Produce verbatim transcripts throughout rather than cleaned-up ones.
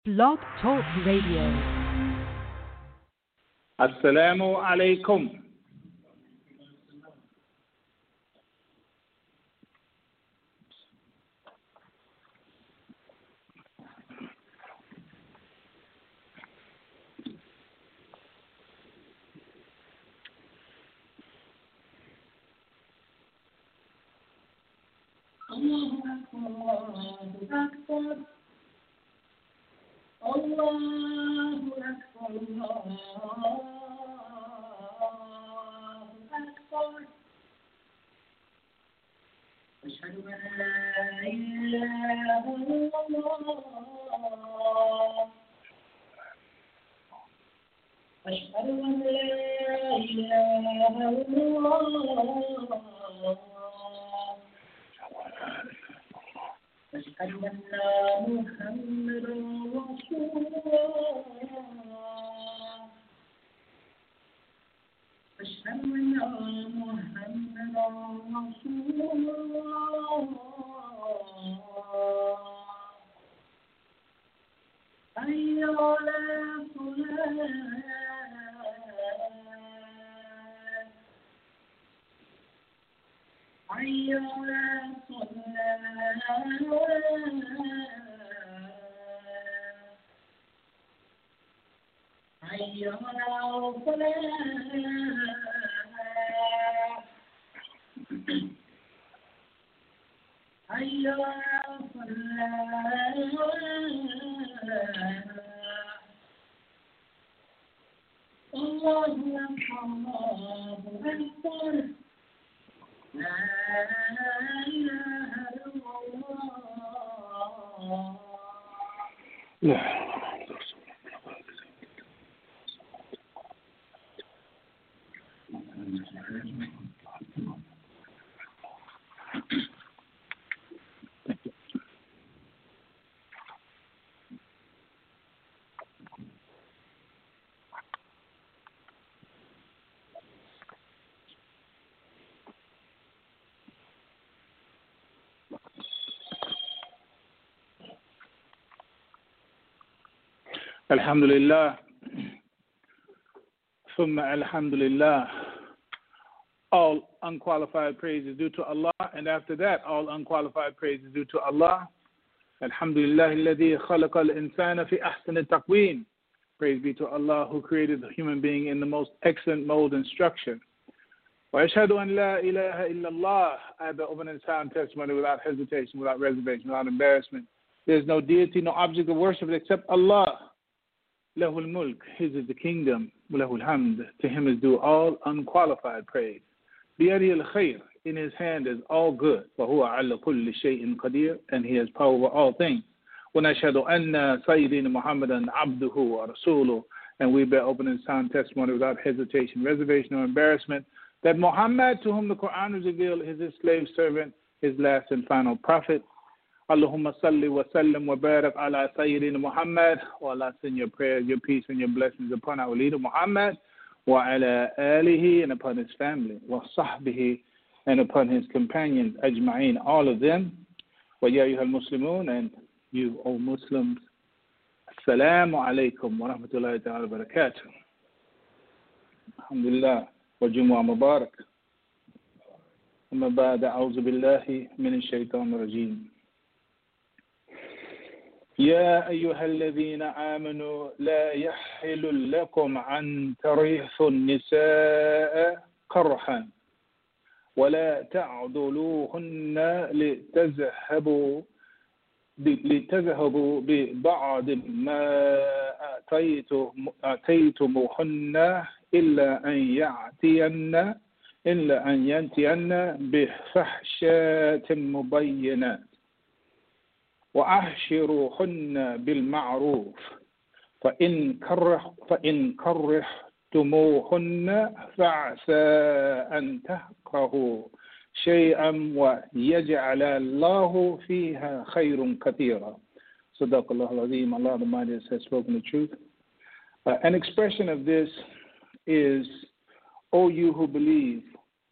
Blog Talk Radio. Assalamu alaikum. Allahu Akbar. Allahu Akbar, Allahu Akbar. Ashhadu an la ilaha illallah. Ashhadu an la ilaha illallah. أشهد أن محمدا رسول الله. أشهد أن محمدا رسول الله. حي على الصلاة. حي على الصلاة. حي على الصلاة. حي على الصلاة. الله أكبر، الله أكبر. لا إله إلا الله. لا. Alhamdulillah, Thumma alhamdulillah. All unqualified praise is due to Allah, and after that, all unqualified praise is due to Allah. Alhamdulillah, alladhi khalaqa al-insana fi ahsani taqweem. Praise be to Allah who created the human being in the most excellent mold and structure. Wa ashhadu an la ilaha illallah. I have the open and sound testimony without hesitation, without reservation, without embarrassment. There is no deity, no object of worship except Allah. Lahul mulk, his is the kingdom. Lahul hamd, to him is due all unqualified praise. Biyadi al khair, in his hand is all good. Wa huwa ala kulli shay'in qadir, and he has power over all things. Wa nashhadu anna sayyidina Muhammadan abduhu wa rasuluh, and we bear open and sound testimony without hesitation, reservation, or embarrassment that Muhammad, to whom the Quran is revealed, is his slave servant, his last and final prophet. Allahumma salli wa sallim wa barak ala Sayyidina Muhammad. Oh Allah, send your prayers, your peace, and your blessings upon our leader Muhammad, wa ala alihi, and upon his family, wa sahbihi, and upon his companions, ajma'in, all of them. Wa ya ayyuhal muslimun, and you, O Muslims, assalamu alaikum wa rahmatullahi ta'ala wa barakatuh. Alhamdulillah, wa jumu'ah mubarak. Amma ba'da, a'udhu billahi min ash-shaytan rajim. يا أيها الذين آمنوا لا يحل لكم أن ترثوا النساء كرها ولا تعضلوهن لتذهبوا لتذهبوا ببعض ما آتيتموهن إلا أن يأتين إلا أن يأتين بفحشاء مبينات وأحشروهن بالمعروف فإن كره فإن كرهتموهن فعسى أن تكرهوا شيئا ويجعل الله فيها خير كثيرا. صدق الله العظيم. Allah the Mighty has spoken the truth. Uh, an expression of this is, O you who believe,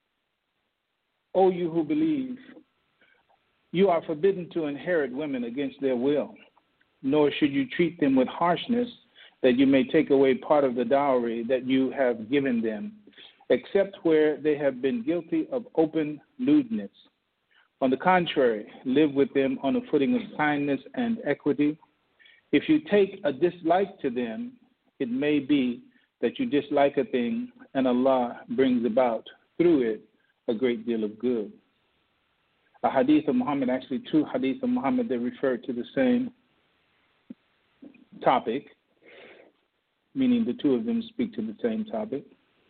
O you who believe, you are forbidden to inherit women against their will. nor should you treat them with harshness, that you may take away part of the dowry that you have given them, except where they have been guilty of open lewdness. On the contrary, live with them on a footing of kindness and equity. If you take a dislike to them, it may be that you dislike a thing, and Allah brings about through it a great deal of good. A hadith of Muhammad, actually two hadith of Muhammad that refer to the same topic, meaning the two of them speak to the same topic.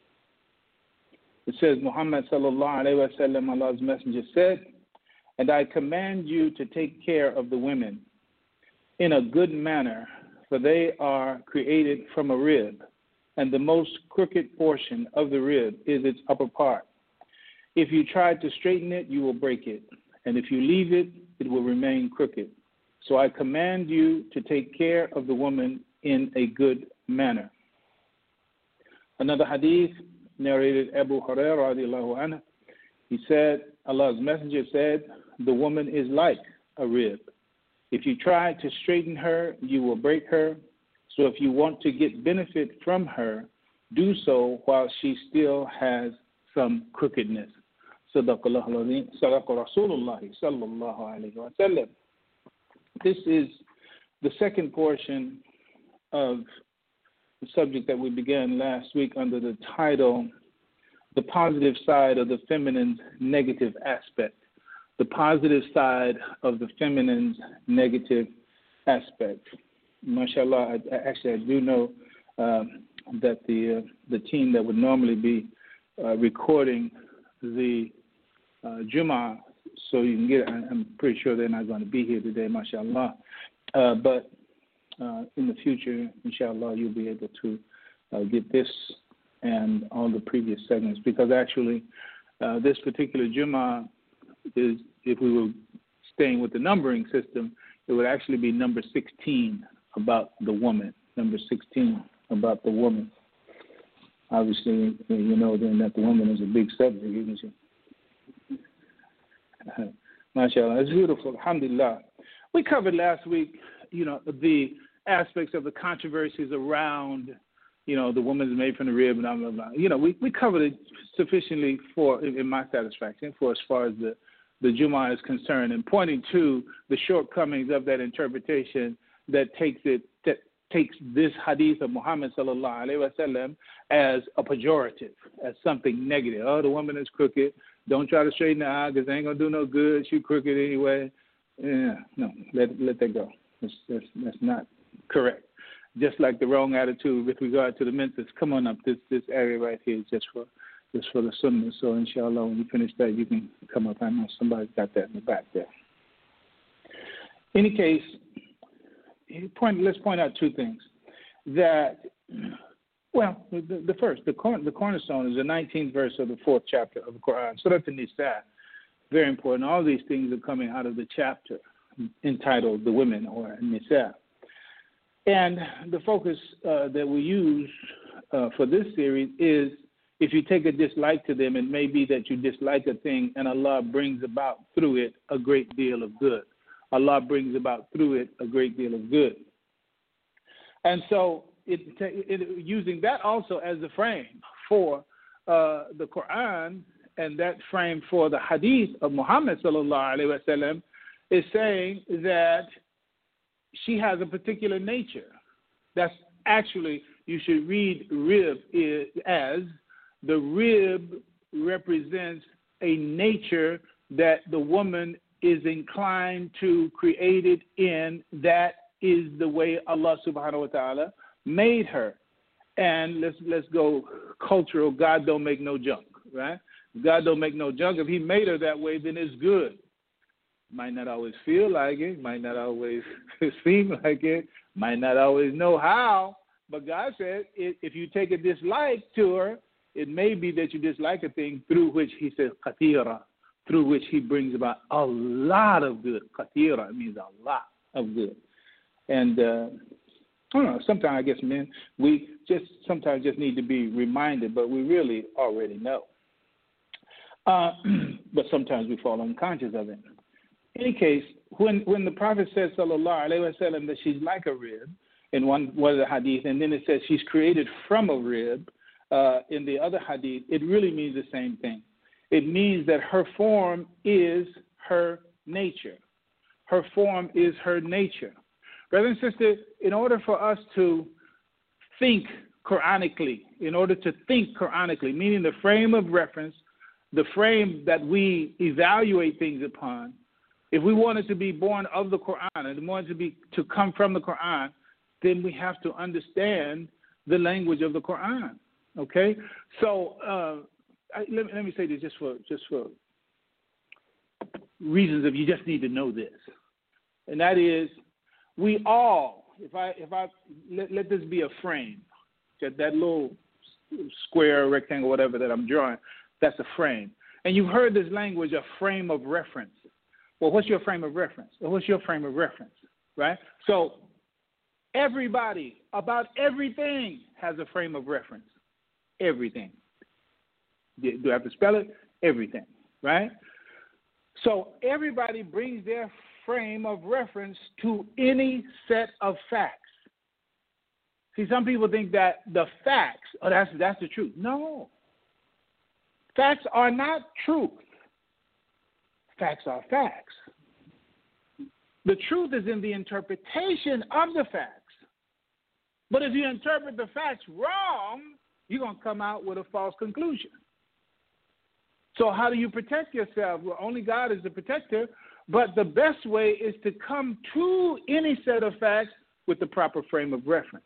It says, Muhammad sallallahu alayhi wa sallam, Allah's messenger said, and I command you to take care of the women in a good manner, for they are created from a rib, and the most crooked portion of the rib is its upper part. If you try to straighten it, you will break it, and if you leave it, it will remain crooked. So I command you to take care of the woman in a good manner. Another hadith narrated Abu Hurairah radiallahu anhu. He said, Allah's messenger said, the woman is like a rib. If you try to straighten her, you will break her. So if you want to get benefit from her, do so while she still has some crookedness. Sadaqallahu al-azim, Sadaqa Rasulullah sallallahu alayhi wa sallam. This is the second portion of the subject that we began last week under the title, The Positive Side of the Feminine's Negative Aspect. The positive side of the feminine's negative aspect. MashaAllah, I, actually I do know um, that the uh, the team that would normally be uh, recording the uh, Jummah, so you can get it, I'm pretty sure they're not going to be here today, MashaAllah. Uh, but uh, in the future, inshallah, you'll be able to uh, get this and all the previous segments, because actually uh, this particular Jummah is, if we were staying with the numbering system, it would actually be number sixteen about the woman. Number sixteen about the woman. Obviously, you know then that the woman is a big subject, isn't she? Uh, MashaAllah, it's beautiful. Alhamdulillah. We covered last week, you know, the aspects of the controversies around, you know, the woman's made from the rib and blah, blah, blah. You know, we, we covered it sufficiently for, in, in my satisfaction, for as far as the, the Jummah is concerned, and pointing to the shortcomings of that interpretation that takes it, that takes this hadith of Muhammad sallallahu alaihi wasallam as a pejorative, as something negative. Oh, the woman is crooked. Don't try to straighten her out because it ain't gonna do no good. She crooked anyway. Yeah, no, let let that go. That's, that's, that's not correct. Just like the wrong attitude with regard to the menses. Come on up. This this area right here is just for just for the sunnah. So inshallah, when you finish that, you can come up. I know somebody's got that in the back there. Any case, point. Let's point out two things. That, well, the, the first, the corner, the cornerstone is the nineteenth verse of the fourth chapter of the Quran. Surah An-Nisa. Very important. All these things are coming out of the chapter entitled "The Women" or Nisa. And the focus uh, that we use uh, for this series is, if you take a dislike to them, it may be that you dislike a thing, and Allah brings about through it a great deal of good. Allah brings about through it a great deal of good. And so it, it, using that also as the frame for uh, the Quran, and that frame for the hadith of Muhammad sallallahu alaihi wasallam, is saying that she has a particular nature. That's actually, you should read rib as the rib represents a nature that the woman is inclined to create it in. That is the way Allah subhanahu wa ta'ala made her. And let's let's go cultural. God don't make no junk, right? God don't make no junk. If he made her that way, then it's good. Might not always feel like it, might not always seem like it, might not always know how, but God said if you take a dislike to her, it may be that you dislike a thing through which he says katira, through which he brings about a lot of good. Katira means a lot of good. And uh, I don't know, sometimes I guess men, we just sometimes just need to be reminded, but we really already know. Uh, but sometimes we fall unconscious of it. any case, when, when the Prophet says, sallallahu alayhi wa sallam, that she's like a rib in one, one of the hadith, and then it says she's created from a rib uh, in the other hadith, it really means the same thing. It means that her form is her nature. Her form is her nature. Brothers and sisters, in order for us to think Quranically, in order to think Quranically, meaning the frame of reference, the frame that we evaluate things upon, if we wanted to be born of the Quran and wanted to be to come from the Quran, then we have to understand the language of the Quran. Okay, so uh, I, let me let me say this just for just for reasons of you just need to know this, and that is we all. If I if I let, let this be a frame, that that little square, rectangle, whatever that I'm drawing, that's a frame. And you've heard this language, a frame of reference. Well, what's your frame of reference? Well, what's your frame of reference, right? So everybody, about everything, has a frame of reference. Everything. Do I have to spell it? Everything, right? So everybody brings their frame of reference to any set of facts. See, some people think that the facts, oh, that's, that's the truth. No. Facts are not truth. Facts are facts. The truth is in the interpretation of the facts. But if you interpret the facts wrong, you're going to come out with a false conclusion. So how do you protect yourself? Well, only God is the protector, but the best way is to come to any set of facts with the proper frame of reference.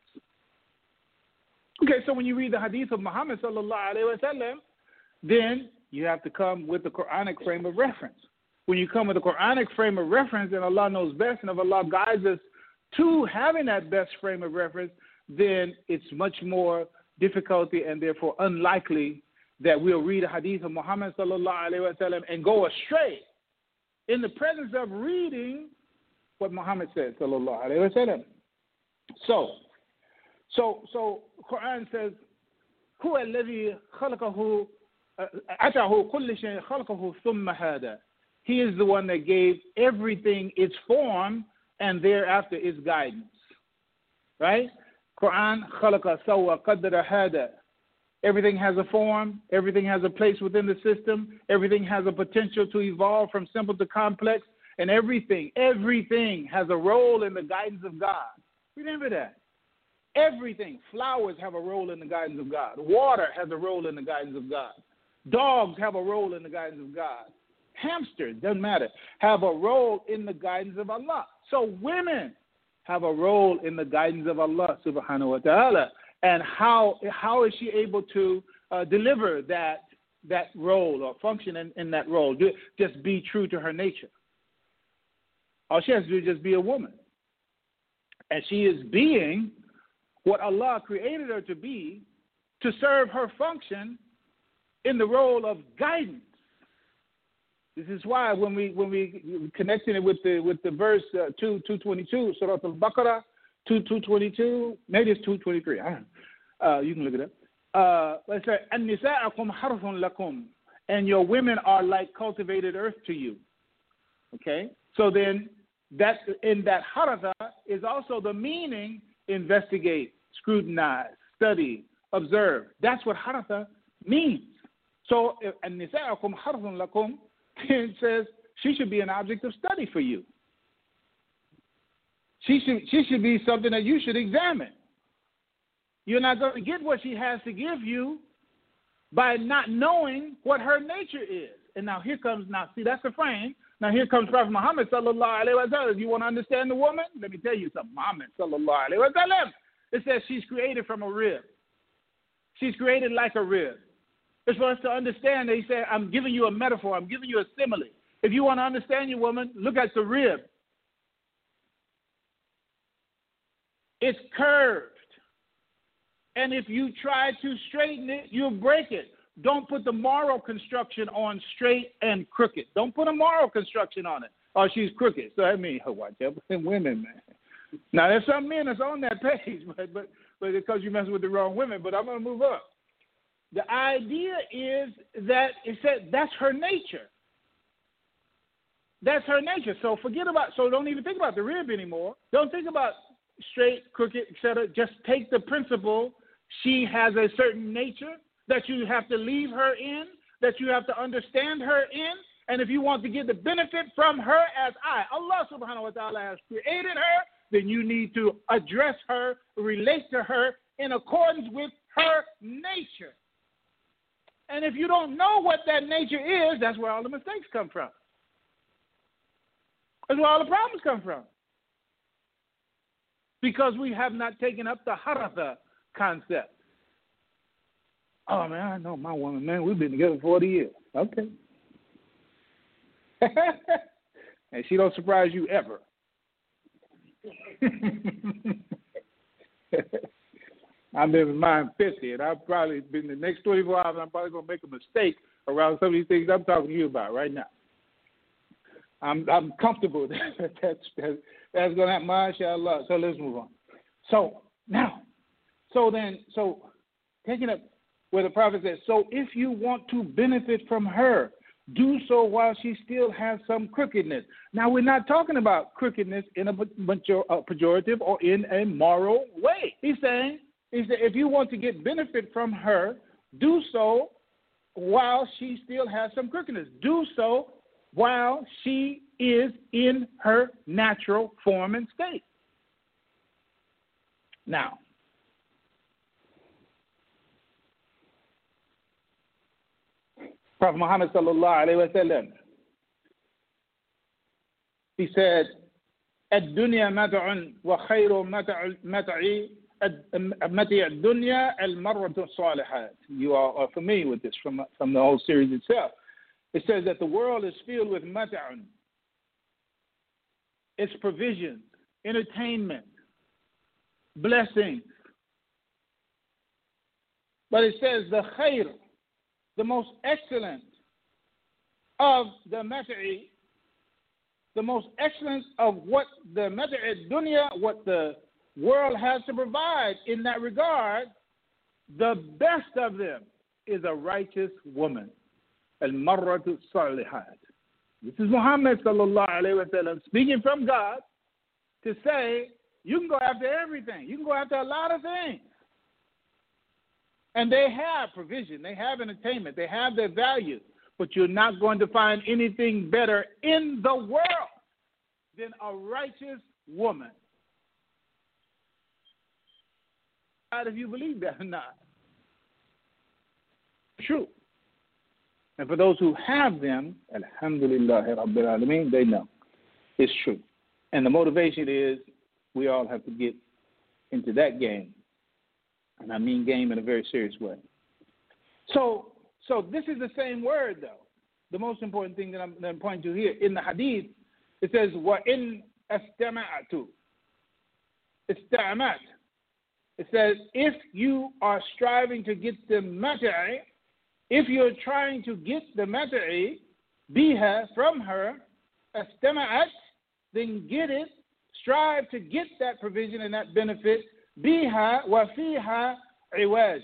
Okay, so when you read the hadith of Muhammad sallallahu alaihi wasallam, then you have to come with the Quranic frame of reference. When you come with the Quranic frame of reference, and Allah knows best, and if Allah guides us to having that best frame of reference, then it's much more difficulty and therefore unlikely that we'll read a hadith of Muhammad sallallahu alaihi wasallam and go astray in the presence of reading what Muhammad said sallallahu alaihi wasallam. So, so, so Quran says, "Huwa alladhi khalaqahu atahu kulli shay khalaqahu thumma hada." He is the one that gave everything its form and thereafter its guidance. Right? Quran, khalaqa sawwa qaddara hada. Everything has a form. Everything has a place within the system. Everything has a potential to evolve from simple to complex. And everything, everything has a role in the guidance of God. Remember that. Everything. Flowers have a role in the guidance of God. Water has a role in the guidance of God. Dogs have a role in the guidance of God. Hamsters, doesn't matter, have a role in the guidance of Allah. So women have a role in the guidance of Allah subhanahu wa ta'ala. And how how is she able to uh, deliver that that role or function in, in that role? Just be true to her nature. All she has to do is just be a woman. And she is being what Allah created her to be, to serve her function in the role of guidance. This is why when we when we connected it with the with the verse uh, two two twenty two, Surah Al-Baqarah two two twenty two, maybe it's two twenty three. I don't know. Uh, you can look it up. Uh, let's say an-nisa'ukum harthun lakum, and your women are like cultivated earth to you. Okay, so then that in that haratha is also the meaning: investigate, scrutinize, study, observe. That's what haratha means. So an-nisa'ukum harthun lakum. It says she should be an object of study for you. She should she should be something that you should examine. You're not going to get what she has to give you by not knowing what her nature is. And now here comes, now see, that's the frame. Now here comes Prophet Muhammad sallallahu alaihi wasallam. You want to understand the woman? Let me tell you something. Muhammad sallallahu alaihi wasallam. It says she's created from a rib. She's created like a rib. It's for us to understand that he said, I'm giving you a metaphor. I'm giving you a simile. If you want to understand your woman, look at the rib. It's curved. And if you try to straighten it, you'll break it. Don't put the moral construction on straight and crooked. Don't put a moral construction on it. Oh, she's crooked. So I mean, oh, watch out for women, man. Now, there's some men that's on that page, but, but, but because you're messing with the wrong women, but I'm going to move up. The idea is that it said that's her nature. that's her nature. So forget about, so don't even think about the rib anymore. Don't think about straight, crooked, et cetera. Just take the principle. She has a certain nature that you have to leave her in, that you have to understand her in. And if you want to get the benefit from her as I, Allah subhanahu wa ta'ala, has created her, then you need to address her, relate to her in accordance with her nature. And if you don't know what that nature is, that's where all the mistakes come from. That's where all the problems come from. Because we have not taken up the haratha concept. Oh, man, I know my woman, man. We've been together forty years. Okay. And she don't surprise you ever. I've been with mine fifty, and I've probably been the next twenty-four hours, I'm probably going to make a mistake around some of these things I'm talking to you about right now. I'm I'm comfortable that that's, that's, that's going to happen, mashallah. So let's move on. So now, so then, so taking up where the Prophet says, so if you want to benefit from her, do so while she still has some crookedness. Now, we're not talking about crookedness in a pejorative or in a moral way. He's saying, he said, if you want to get benefit from her, do so while she still has some crookedness. Do so while she is in her natural form and state. Now, Prophet Muhammad sallallahu alayhi wa sallam, he said, الدنيا متع وخير متع متع متع الدنيا المرة الصالحات. You are, are familiar with this from, from the whole series itself. It says that the world is filled with mata'un. It's provision, entertainment, blessings. But it says the khair, the most excellent of the mat'i, the most excellent of what the mat'i dunya, what the world has to provide in that regard, the best of them is a righteous woman. Al-marratu salihat. This is Muhammad sallallahu alayhi wa sallam speaking from God to say, you can go after everything. You can go after a lot of things. And they have provision. They have entertainment. They have their value. But you're not going to find anything better in the world than a righteous woman. If you believe that or not. True. And for those who have them, alhamdulillah, Rabbil Alameen, they know it's true. And the motivation is we all have to get into that game. And I mean game in a very serious way. So so this is the same word, though. The most important thing that I'm, that I'm pointing to here, in the hadith, it says, وَإِنْ أَسْتَمَعْتُ إِسْتَعْمَتْ. It says, if you are striving to get the mat'i, if you're trying to get the mat'i, biha, from her, astama'at, then get it, strive to get that provision and that benefit, biha wa fiha iwaj.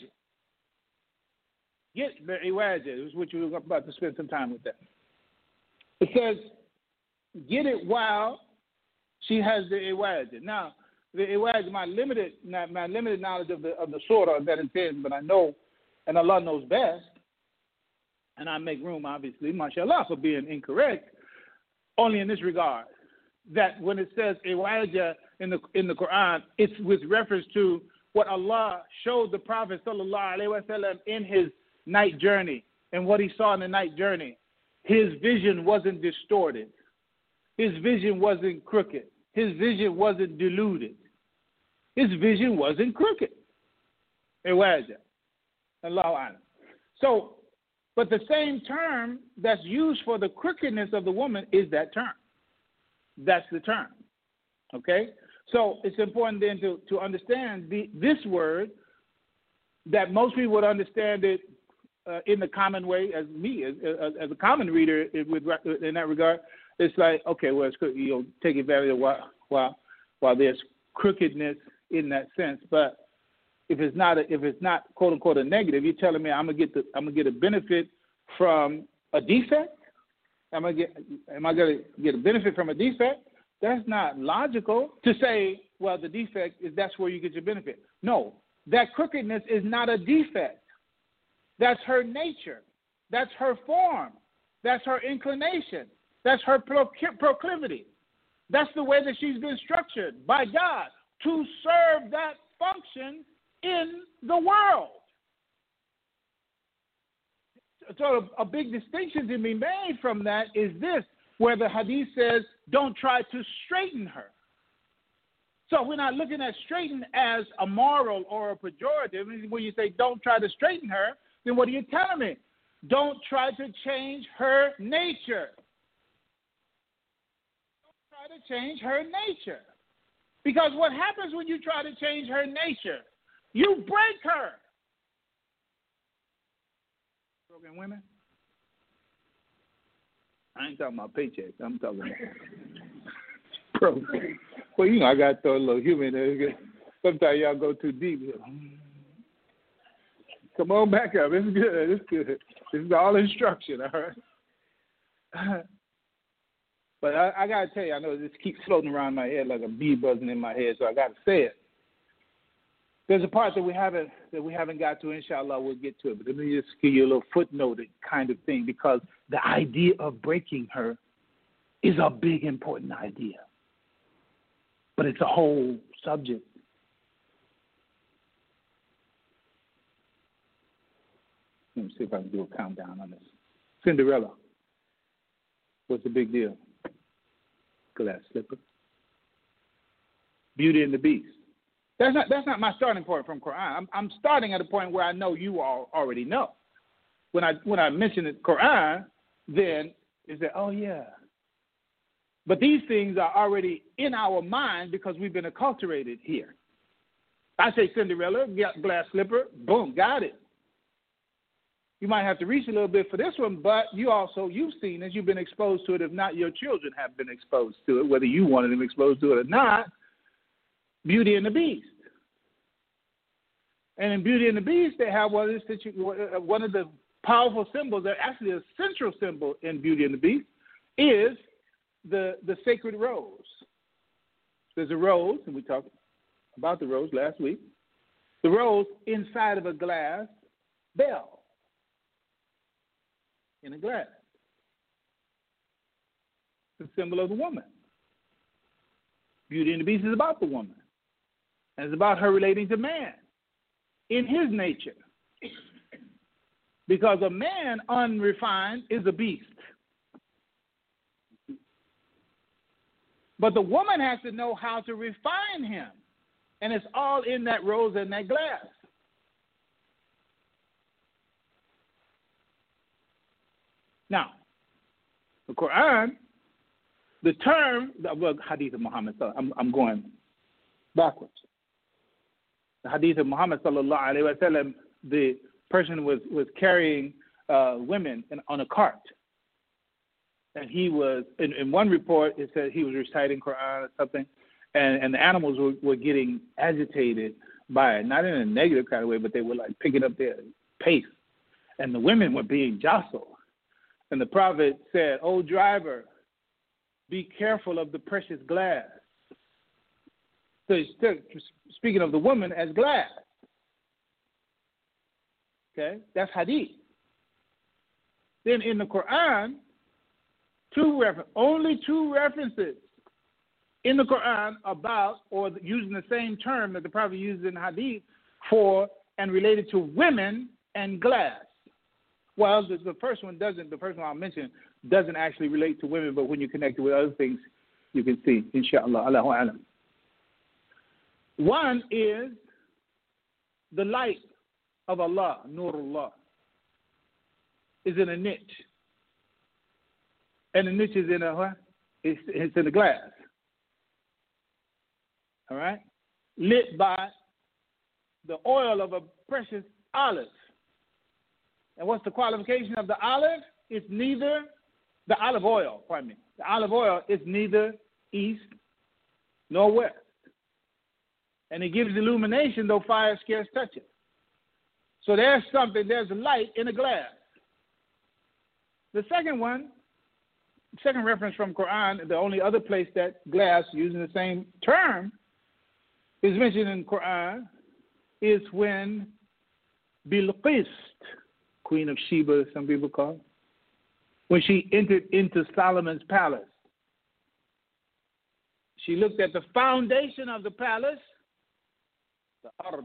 Get the iwaj, this is what you're about to spend some time with that. It says, get it while she has the iwaj. Now, the iwaj, my limited, my limited knowledge of the of the surah that it says, but I know, and Allah knows best, and I make room, obviously, mashallah, for being incorrect, only in this regard, that when it says iwaj in the in the Quran, it's with reference to what Allah showed the Prophet sallallahu alaihi wasallam in his night journey, and what he saw in the night journey. His vision wasn't distorted. His vision wasn't crooked. His vision wasn't diluted. His vision wasn't crooked. It was. Allahu Akbar. So, but the same term that's used for the crookedness of the woman is that term. That's the term. Okay? So it's important then to, to understand the, this word, that most people would understand it uh, in the common way, as me, as, as, as a common reader it, with, in that regard. It's like, okay, well, it's, you know, take advantage of while, while, while there's crookedness in that sense. But if it's not, a, if it's not quote unquote a negative, you're telling me I'm gonna get the, I'm gonna get a benefit from a defect. Am I get? Am I going to get a benefit from a defect? That's not logical to say. Well, the defect is that's where you get your benefit. No, that crookedness is not a defect. That's her nature. That's her form. That's her inclination. That's her proclivity. That's the way that she's been structured by God to serve that function in the world. So a big distinction to be made from that is this, where the hadith says, don't try to straighten her. So we're not looking at straighten as a moral or a pejorative. When you say don't try to straighten her, then what are you telling me? Don't try to change her nature. Don't try to change her nature. Because what happens when you try to change her nature? You break her. Broken women? I ain't talking about paychecks. I'm talking about broken. Well, you know, I got to throw a little humor in there. Sometimes y'all go too deep. Come on back up. It's good. It's good. This is all instruction, all right? But I, I got to tell you, I know this keeps floating around my head like a bee buzzing in my head, so I got to say it. There's a part that we haven't that we haven't got to. Inshallah, we'll get to it. But let me just give you a little footnote kind of thing, because the idea of breaking her is a big, important idea. But it's a whole subject. Let me see if I can do a countdown on this. Cinderella. What's the big deal? Glass slipper. Beauty and the Beast. That's not that's not my starting point from Quran. I'm, I'm starting at a point where I know you all already know. When I when I mention the Quran, then is that, oh yeah. But these things are already in our mind because we've been acculturated here. I say Cinderella, glass slipper, boom, got it. You might have to reach a little bit for this one, but you also, you've seen as you've been exposed to it, if not your children have been exposed to it, whether you wanted them exposed to it or not, Beauty and the Beast. And in Beauty and the Beast, they have one of the, one of the powerful symbols, that actually a central symbol in Beauty and the Beast, is the, the sacred rose. There's a rose, and we talked about the rose last week. The rose inside of a glass bell. In a glass. The symbol of the woman. Beauty and the Beast is about the woman. And it's about her relating to man in his nature. Because a man unrefined is a beast. But the woman has to know how to refine him. And it's all in that rose and that glass. Now, the Quran, the term, well, Hadith of Muhammad, I'm, I'm going backwards. The Hadith of Muhammad sallallahu alaihi wasallam, the person was was carrying uh, women in, on a cart, and he was in, in one report it said he was reciting Quran or something, and, and the animals were, were getting agitated by it, not in a negative kind of way, but they were like picking up their pace, and the women were being jostled. And the Prophet said, "O driver, be careful of the precious glass." So he's still speaking of the woman as glass. Okay, that's hadith. Then in the Quran, two refer- only two references in the Quran about or using the same term that the Prophet used in hadith for and related to women and glass. Well, the, the first one doesn't, the first one I'll mention doesn't actually relate to women, but when you connect it with other things, you can see, inshallah, Allahu alam. One is the light of Allah, Nurullah, is in a niche. And the niche is in a what? It's, it's in a glass. All right? Lit by the oil of a precious olive. And what's the qualification of the olive? It's neither, the olive oil, pardon me. The olive oil is neither east nor west. And it gives illumination, though fire scarce touches. So there's something, there's a light in a glass. The second one second reference from Quran, the only other place that glass, using the same term, is mentioned in Quran is when Bilqis, Queen of Sheba, some people call her, when she entered into Solomon's palace. She looked at the foundation of the palace, the ard.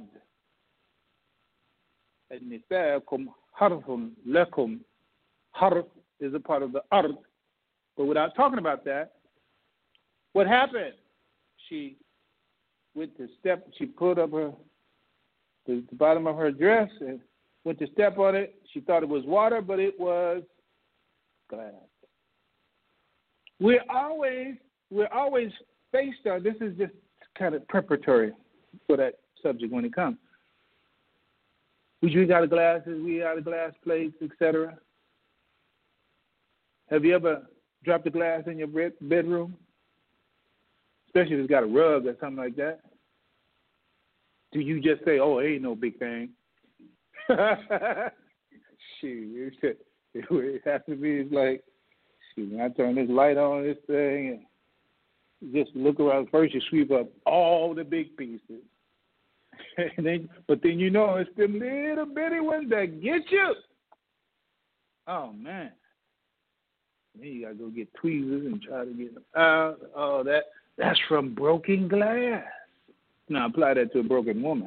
And harthun lakum. Harth is a part of the ard. But without talking about that, what happened? She went to step, she pulled up her, the, the bottom of her dress and went to step on it. She thought it was water, but it was glass. We're always, we're always faced on, this is just kind of preparatory for that subject when it comes. We drink out of glasses, we eat out of glass plates, et cetera. Have you ever dropped a glass in your bedroom? Especially if it's got a rug or something like that. Do you just say, oh, it ain't no big thing? Shoot, it, it has to be it's like, shoot, when I turn this light on this thing and just look around. First you sweep up all the big pieces. and then, but then you know it's the little bitty ones that get you. Oh, man. Then you got to go get tweezers and try to get them out. Oh, that that's from broken glass. Now apply that to a broken woman.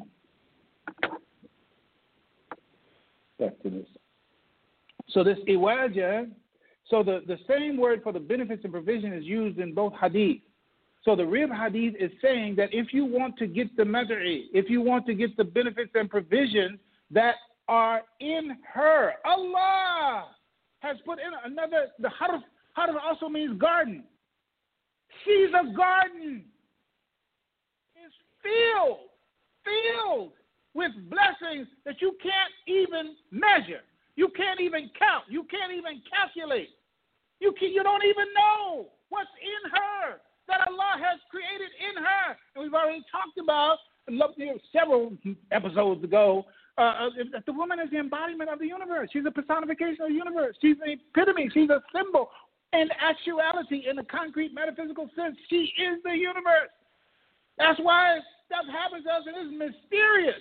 Back to this. So this iwaja, so the, the same word for the benefits and provision is used in both hadith. So the rib hadith is saying that if you want to get the mat'i, if you want to get the benefits and provisions that are in her, Allah has put in another, the harf, harf also means garden. She's a garden. It's filled, filled with blessings that you can't even measure. You can't even count. You can't even calculate. You can, you don't even know what's in her that Allah has created in her. And we've already talked about several episodes ago uh, that the woman is the embodiment of the universe. She's a personification of the universe. She's an epitome. She's a symbol. In actuality, in a concrete metaphysical sense, she is the universe. That's why stuff happens to us and it's mysterious.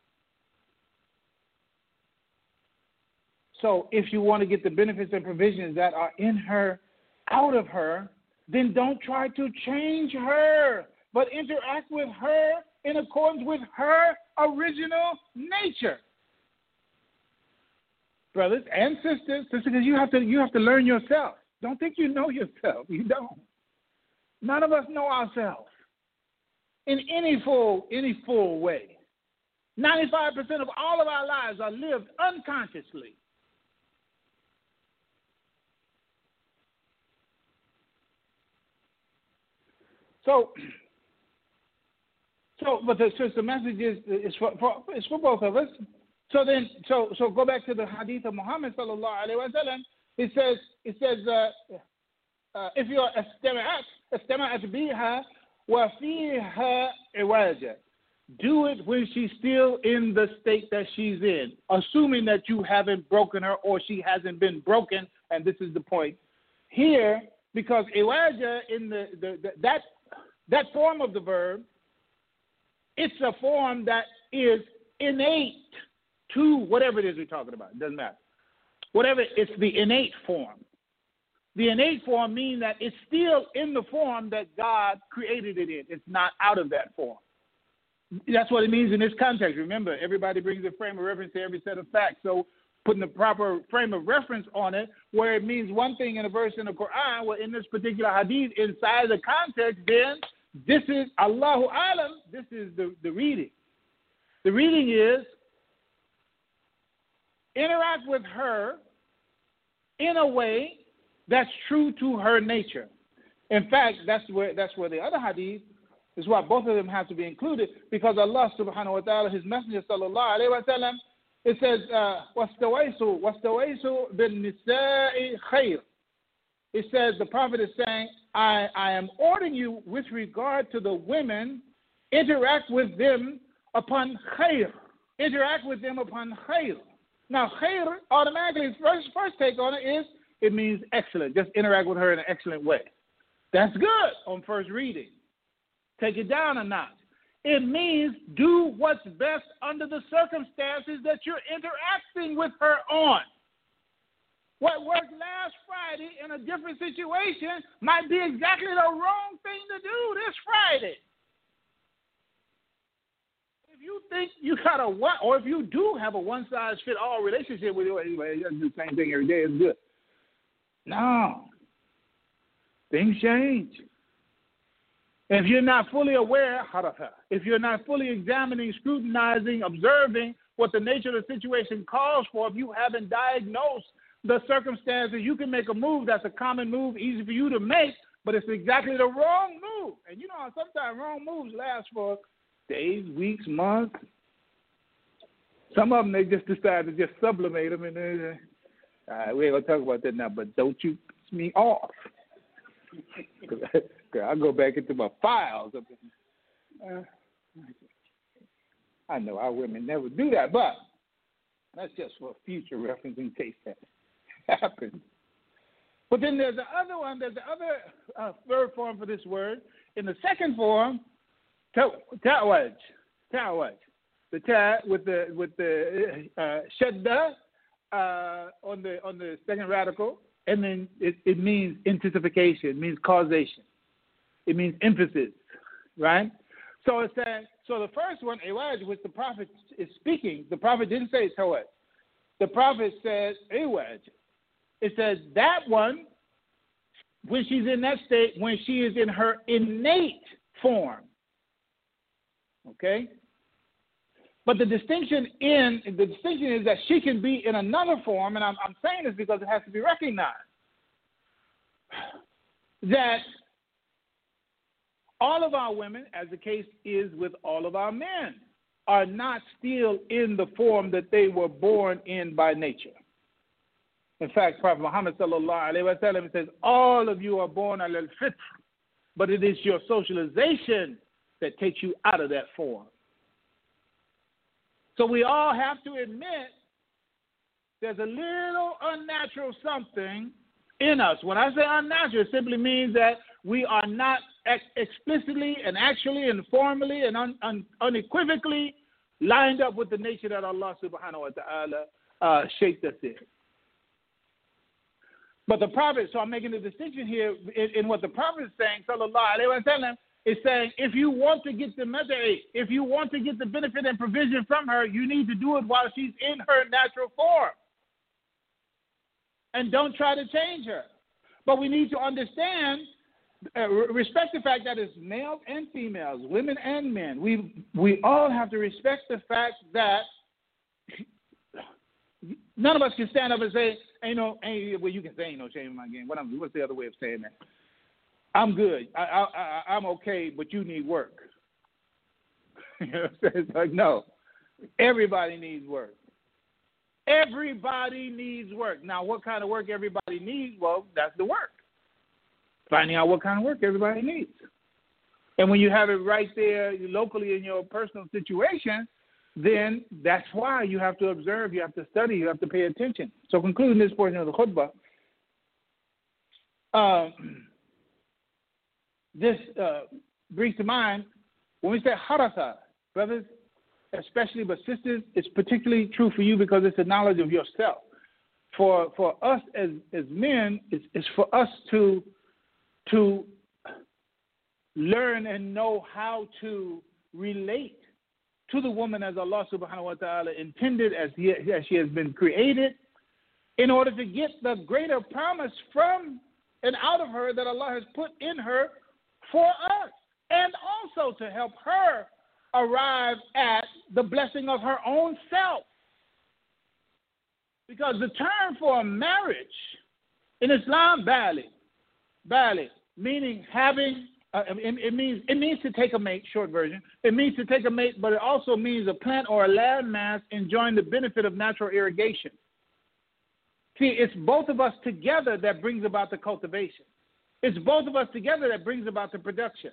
So if you want to get the benefits and provisions that are in her, out of her, then don't try to change her, but interact with her in accordance with her original nature. Brothers and sisters, sisters, because you have to you have to learn yourself. Don't think you know yourself. You don't. None of us know ourselves in any full any full way. ninety-five percent of all of our lives are lived unconsciously. So, so, but the, so the message is, is for, for it's for both of us. So then, so so go back to the hadith of Muhammad sallallahu alaihi wasallam. It says, it says, uh, uh, if you're istama'at, istama'at biha wa fiha iwaja. Do it when she's still in the state that she's in, assuming that you haven't broken her or she hasn't been broken. And this is the point here, because iwaja in the, the, the that that form of the verb, it's a form that is innate to whatever it is we're talking about. It doesn't matter. Whatever, it's the innate form. The innate form means that it's still in the form that God created it in. It's not out of that form. That's what it means in this context. Remember, everybody brings a frame of reference to every set of facts. So putting the proper frame of reference on it, where it means one thing in a verse in the Quran, well, in this particular hadith, inside the context, then this is, Allahu Alam, this is the, the reading. The reading is, interact with her in a way that's true to her nature. In fact, that's where that's where the other hadith is why both of them have to be included, because Allah subhanahu wa ta'ala, His Messenger sallallahu alayhi wa sallam, it says, وَاسْتَوَيْسُ وَاسْتَوَيْسُ بِالنِّسَاءِ خَيْرٍ. It says, the Prophet is saying, I, I am ordering you with regard to the women, interact with them upon khayr. Interact with them upon khayr. Now, khayr, automatically, first, first take on it is it means excellent. Just interact with her in an excellent way. That's good on first reading. Take it down a notch. It means do what's best under the circumstances that you're interacting with her on. What worked last Friday in a different situation might be exactly the wrong thing to do this Friday. If you think you got a one, or if you do have a one-size-fit-all relationship with your, anyway, you do the same thing every day, it's good. No. Things change. If you're not fully aware, if you're not fully examining, scrutinizing, observing what the nature of the situation calls for, if you haven't diagnosed the circumstances, you can make a move that's a common move, easy for you to make, but it's exactly the wrong move. And you know, sometimes wrong moves last for days, weeks, months. Some of them, they just decide to just sublimate them, and then, all right, we ain't going to talk about that now, but don't you piss me off. I go back into my files. Uh, I know our women never do that, but that's just for future reference in case that happens. But then there's the other one. There's the other uh, third form for this word. In the second form, ta'waj, ta'waj, the ta with the with the uh, shadda uh, on the on the second radical, and then it, it means intensification. It means causation. It means emphasis, right? So it's saying, so the first one, Awaj, which the prophet is speaking, the prophet didn't say Tawaj. The prophet says Awaj. It says that one, when she's in that state, when she is in her innate form. Okay? But the distinction in the distinction is that she can be in another form, and I'm, I'm saying this because it has to be recognized that all of our women, as the case is with all of our men, are not still in the form that they were born in by nature. In fact, Prophet Muhammad sallallahu alaihi wasallam says, all of you are born al-fitr, but it is your socialization that takes you out of that form. So we all have to admit there's a little unnatural something in us. When I say unnatural, it simply means that we are not ex- explicitly and actually and formally and un- un- unequivocally lined up with the nature that Allah subhanahu wa ta'ala uh, shaped us in. But the Prophet, so I'm making a distinction here in, in what the Prophet is saying, sallallahu alayhi wa sallam, is saying if you want to get the mada'i, if you want to get the benefit and provision from her, you need to do it while she's in her natural form. And don't try to change her. But we need to understand, uh, respect the fact that it's males and females, women and men. We we all have to respect the fact that none of us can stand up and say, ain't no, ain't, well, you can say ain't no shame in my game. What I'm, what's the other way of saying that? I'm good. I, I, I, I'm okay, but you need work. You know what I'm saying? It's like, no, everybody needs work. Everybody needs work. Now, what kind of work everybody needs? Well, that's the work. Finding out what kind of work everybody needs. And when you have it right there locally in your personal situation, then that's why you have to observe, you have to study, you have to pay attention. So concluding this portion of the khutbah, uh, this uh, brings to mind, when we say haratha, brothers, especially, but sisters, it's particularly true for you because it's a knowledge of yourself. For for us as, as men, it's, it's for us to, to learn and know how to relate to the woman as Allah subhanahu wa ta'ala intended, as, he, as she has been created, in order to get the greater promise from and out of her that Allah has put in her for us, and also to help her arrive at the blessing of her own self. Because the term for a marriage in Islam, bali, bali, meaning having, uh, it, it means it means to take a mate, short version. It means to take a mate, but it also means a plant or a land mass enjoying the benefit of natural irrigation. See, it's both of us together that brings about the cultivation. It's both of us together that brings about the production.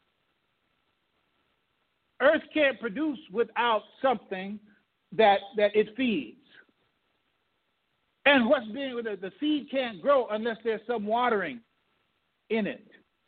Earth can't produce without something that, that it feeds. And what's being the, the seed can't grow unless there's some watering in it.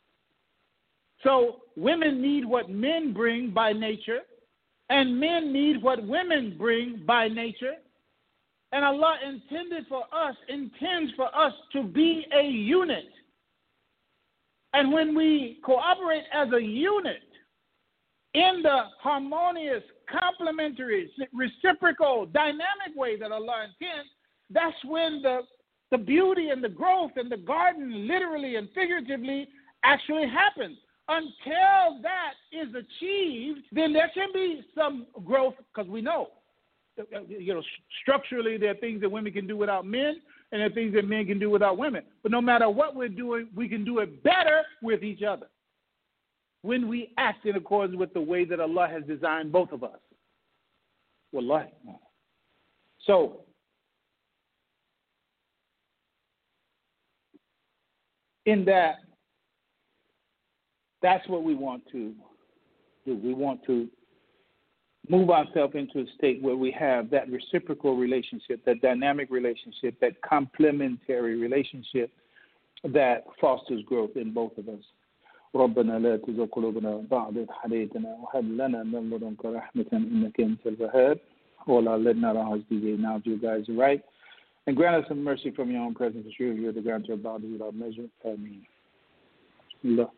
So women need what men bring by nature, and men need what women bring by nature. And Allah intended for us, intends for us to be a unit. And when we cooperate as a unit in the harmonious, complementary, reciprocal, dynamic way that Allah intends, that's when the, the beauty and the growth and the garden, literally and figuratively, actually happens. Until that is achieved, then there can be some growth, because we know, you know, structurally there are things that women can do without men, and there are things that men can do without women. But no matter what we're doing, we can do it better with each other when we act in accordance with the way that Allah has designed both of us. Wallahi. So, in that, that's what we want to do. We want to move ourselves into a state where we have that reciprocal relationship, that dynamic relationship, that complementary relationship that fosters growth in both of us. ربنا لا تزغ قلوبنا بعد إذ هديتنا وهب لنا من لدنك رحمة إنك أنت الوهاب. Oh Allah, let not our hearts be now if you guys are right. And grant us some mercy from your own presence. Sure, you are the grantor of bounty without measure. Ameen. Allah.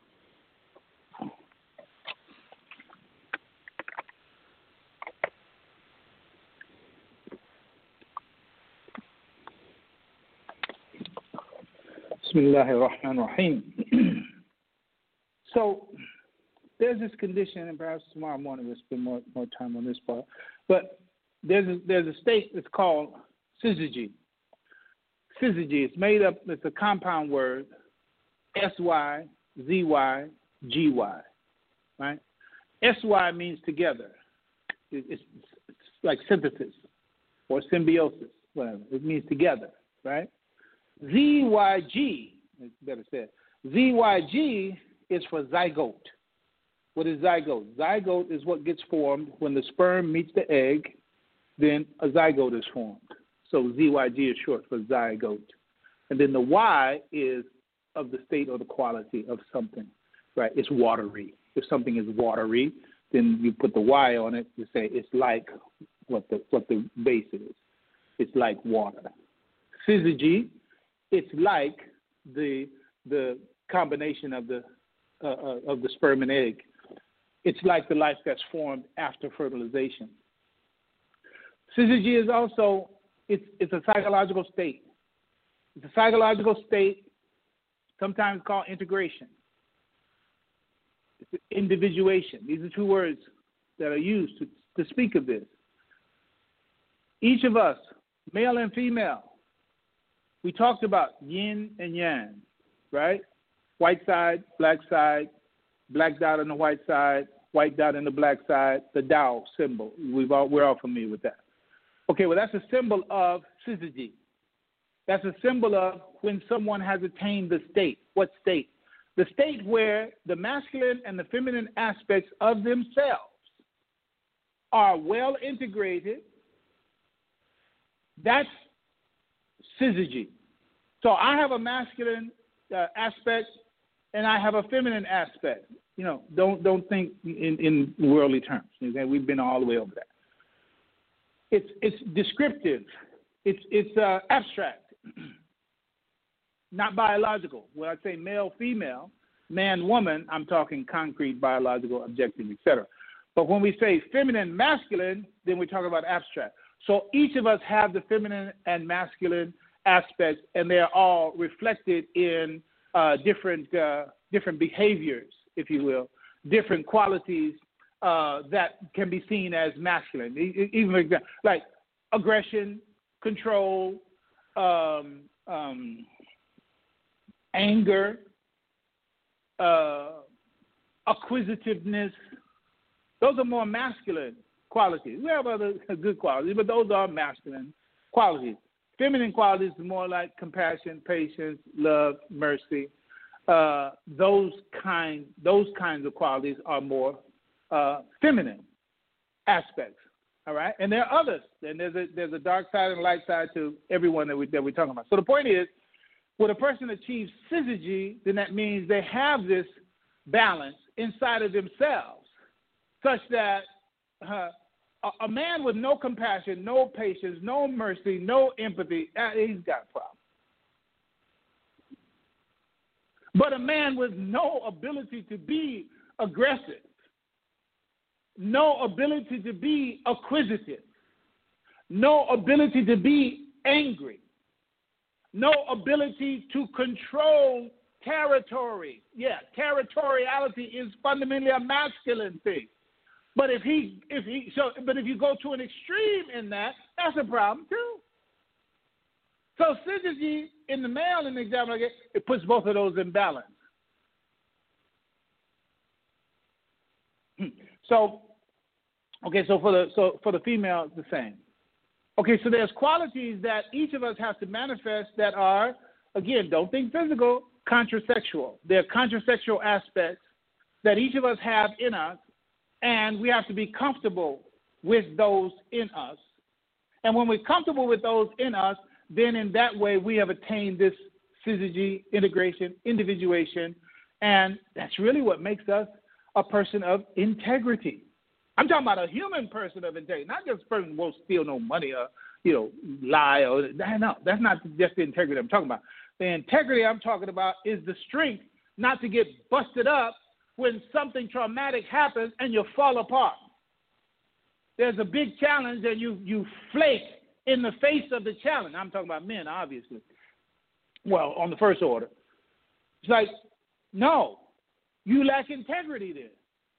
Bismillahir Rahmanir Rahim. So there's this condition, and perhaps tomorrow morning we'll spend more, more time on this part. But there's a, there's a state that's called syzygy. Syzygy. It's made up. It's a compound word. S Y Z Y G Y. Right. S Y means together. It, it's, it's like synthesis or symbiosis. Whatever. It means together. Right. Z Y G, it's better said. Z Y G is for zygote. What is zygote? Zygote is what gets formed when the sperm meets the egg, then a zygote is formed. So Z Y G is short for zygote. And then the Y is of the state or the quality of something, right? It's watery. If something is watery, then you put the Y on it to say it's like what the what the base is. It's like water. Syzygy, it's like the the combination of the uh, uh, of the sperm and egg. It's like the life that's formed after fertilization. Syzygy is also it's it's a psychological state. It's a psychological state, sometimes called integration. It's individuation. These are two words that are used to, to speak of this. Each of us, male and female, we talked about yin and yang, right? White side, black side, black dot on the white side, white dot on the black side, the Tao symbol. We've all, we're all familiar with that. Okay, well, that's a symbol of syzygy. That's a symbol of when someone has attained the state. What state? The state where the masculine and the feminine aspects of themselves are well integrated. That's syzygy. So I have a masculine uh, aspect and I have a feminine aspect. You know, don't don't think in, in worldly terms. Okay? We've been all the way over that. It's it's descriptive. It's it's uh, abstract, not biological. When I say male, female, man, woman, I'm talking concrete, biological, objective, et cetera. But when we say feminine, masculine, then we're talking about abstract. So each of us have the feminine and masculine aspects, and they're all reflected in uh, different uh, different behaviors, if you will, different qualities uh, that can be seen as masculine. Even like, like aggression, control, um, um, anger, uh, acquisitiveness. Those are more masculine qualities. We have other good qualities, but those are masculine qualities. Feminine qualities are more like compassion, patience, love, mercy. Uh, those kind, those kinds of qualities are more uh, feminine aspects. All right, and there are others. And there's a there's a dark side and a light side to everyone that we that we're talking about. So the point is, when a person achieves syzygy, then that means they have this balance inside of themselves, such that uh, a, a man with no compassion, no patience, no mercy, no empathy, uh, he's got a problem. But a man with no ability to be aggressive, no ability to be acquisitive, no ability to be angry, no ability to control territory. Yeah, territoriality is fundamentally a masculine thing. But if he, if he, so, but if you go to an extreme in that, that's a problem too. So syzygy in the male in the example, it puts both of those in balance. So, okay, so for the so for the female, it's the same. Okay, so there's qualities that each of us have to manifest that are, again, don't think physical, contrasexual. There are contrasexual aspects that each of us have in us, and we have to be comfortable with those in us. And when we're comfortable with those in us, then in that way we have attained this syzygy, integration, individuation, and that's really what makes us a person of integrity. I'm talking about a human person of integrity, not just a person who won't steal no money or, you know, lie. Or no, that's not just the integrity I'm talking about. The integrity I'm talking about is the strength not to get busted up when something traumatic happens and you fall apart. There's a big challenge and you, you flake in the face of the challenge. I'm talking about men, obviously. Well, on the first order. It's like, no, you lack integrity there.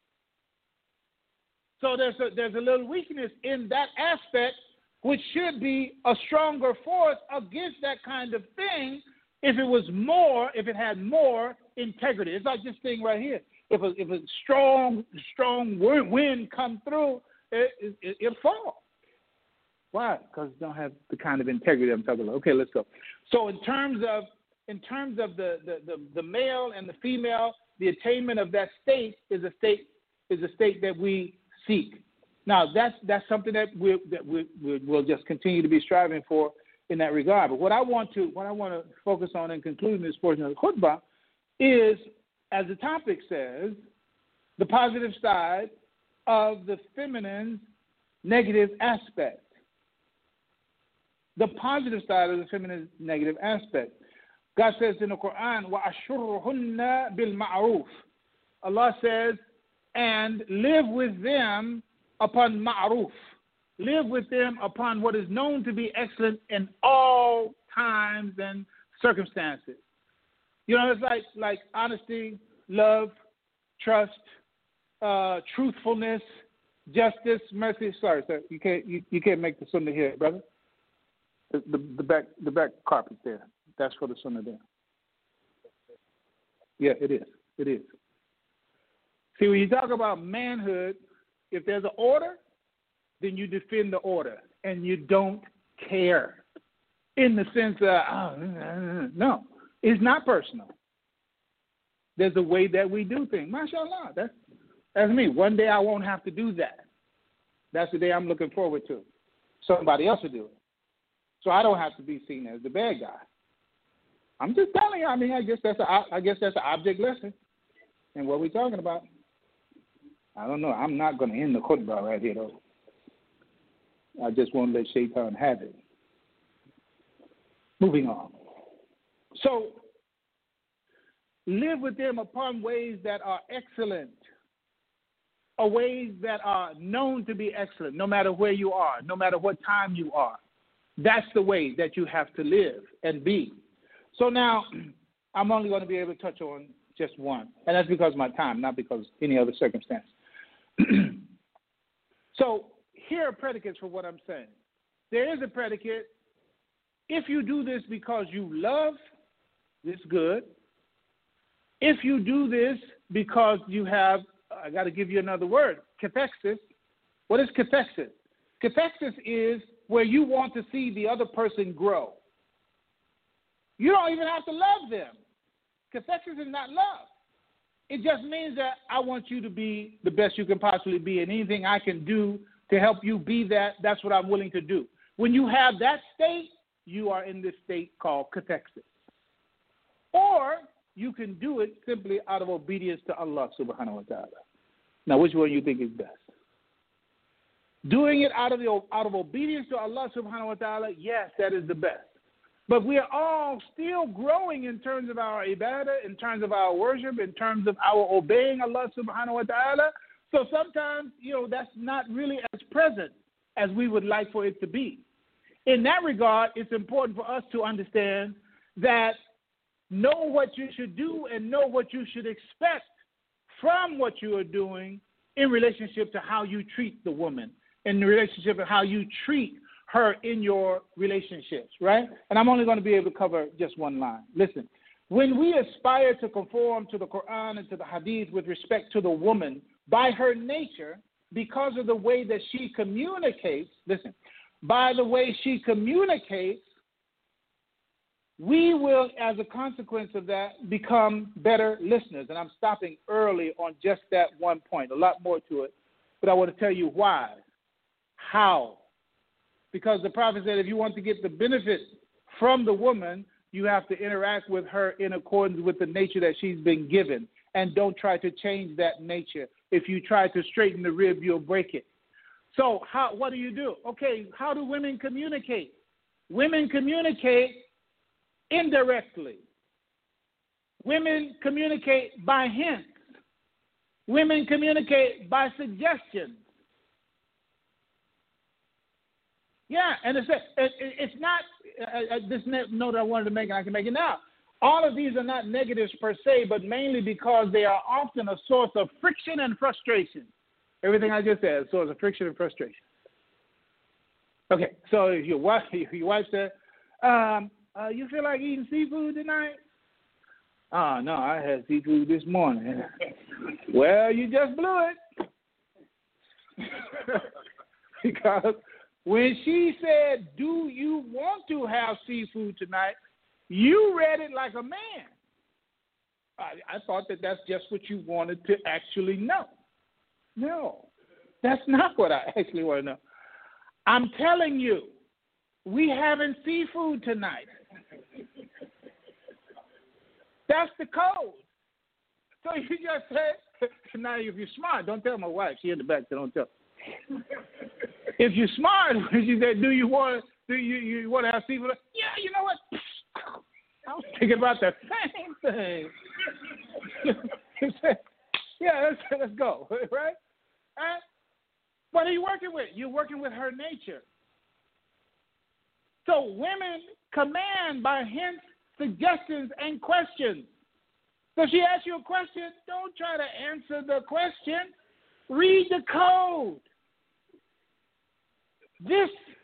So there's a, there's a little weakness in that aspect, which should be a stronger force against that kind of thing if it was more, if it had more integrity. It's like this thing right here. If a, if a strong, strong wind come through, it, it, it, it'll fall. Why? Because it don't have the kind of integrity I'm talking about. Okay, let's go. So in terms of in terms of the, the, the, the male and the female, the attainment of that state is a state is a state that we seek. Now that's that's something that we that we we'll just continue to be striving for in that regard. But what I want to what I want to focus on in concluding this portion of the khutbah is, as the topic says, the positive side of the feminine's negative aspect. The positive side of the feminine's negative aspect. God says in the Quran, وَأَشُرْهُنَّ بِالْمَعْرُوفِ. Allah says, and live with them upon ma'ruf. Live with them upon what is known to be excellent in all times and circumstances. You know, it's like like honesty, love, trust, uh, truthfulness, justice, mercy. Sorry, sir, you can't you, you can't make the sunnah here, brother. The, the the back the back carpet there. That's for the sunnah there. Yeah, it is. It is. See, when you talk about manhood, if there's an order, then you defend the order, and you don't care. In the sense that, oh, no, it's not personal. There's a way that we do things. MashaAllah, that's, that's me. One day I won't have to do that. That's the day I'm looking forward to. Somebody else will do it. So I don't have to be seen as the bad guy. I'm just telling you, I mean, I guess that's a, I guess that's an object lesson in what we're talking about. I don't know. I'm not going to end the khutbah right here, though. I just want to let Shaitan have it. Moving on. So, live with them upon ways that are excellent, or ways that are known to be excellent, no matter where you are, no matter what time you are. That's the way that you have to live and be. So now, I'm only going to be able to touch on just one, and that's because of my time, not because of any other circumstance. So here are predicates for what I'm saying. There is a predicate. If you do this because you love, this is good. If you do this because you have, I got to give you another word, cathexis. What is cathexis? Cathexis is where you want to see the other person grow. You don't even have to love them. Cathexis is not love. It just means that I want you to be the best you can possibly be, and anything I can do to help you be that, that's what I'm willing to do. When you have that state, you are in this state called catexis. Or you can do it simply out of obedience to Allah subhanahu wa ta'ala. Now, which one you think is best? Doing it out of the out of obedience to Allah subhanahu wa ta'ala, yes, that is the best. But we are all still growing in terms of our ibadah, in terms of our worship, in terms of our obeying Allah subhanahu wa ta'ala. So sometimes, you know, that's not really as present as we would like for it to be. In that regard, it's important for us to understand that know what you should do and know what you should expect from what you are doing in relationship to how you treat the woman, in relationship to how you treat her in your relationships, right? And I'm only going to be able to cover just one line. Listen, when we aspire to conform to the Quran and to the Hadith with respect to the woman by her nature, because of the way that she communicates, listen, by the way she communicates, we will, as a consequence of that, become better listeners. And I'm stopping early on just that one point. A lot more to it, but I want to tell you why. How? Because the Prophet said if you want to get the benefit from the woman, you have to interact with her in accordance with the nature that she's been given. And don't try to change that nature. If you try to straighten the rib, you'll break it. So how? What do you do? Okay, how do women communicate? Women communicate indirectly. Women communicate by hints. Women communicate by suggestions. Yeah, and it's, it, it's not, uh, uh, this note I wanted to make, and I can make it now. All of these are not negatives per se, but mainly because they are often a source of friction and frustration. Everything I just said is a source of friction and frustration. Okay, so if your wife, if your wife said, um, uh, you feel like eating seafood tonight? Oh, no, I had seafood this morning. Well, you just blew it. Because when she said, do you want to have seafood tonight, you read it like a man. I, I thought that that's just what you wanted to actually know. No, that's not what I actually want to know. I'm telling you, we having seafood tonight. That's the code. So you just say, now if you're smart, don't tell my wife. She in the back, so don't tell. If you're smart, she said, do you want do you, you want to have seafood? Yeah, you know what? I was thinking about the same thing. Yeah, let's, let's go, right? right? What are you working with? You're working with her nature. So women command by hints, suggestions, and questions. So she asks you a question, don't try to answer the question. Read the code. This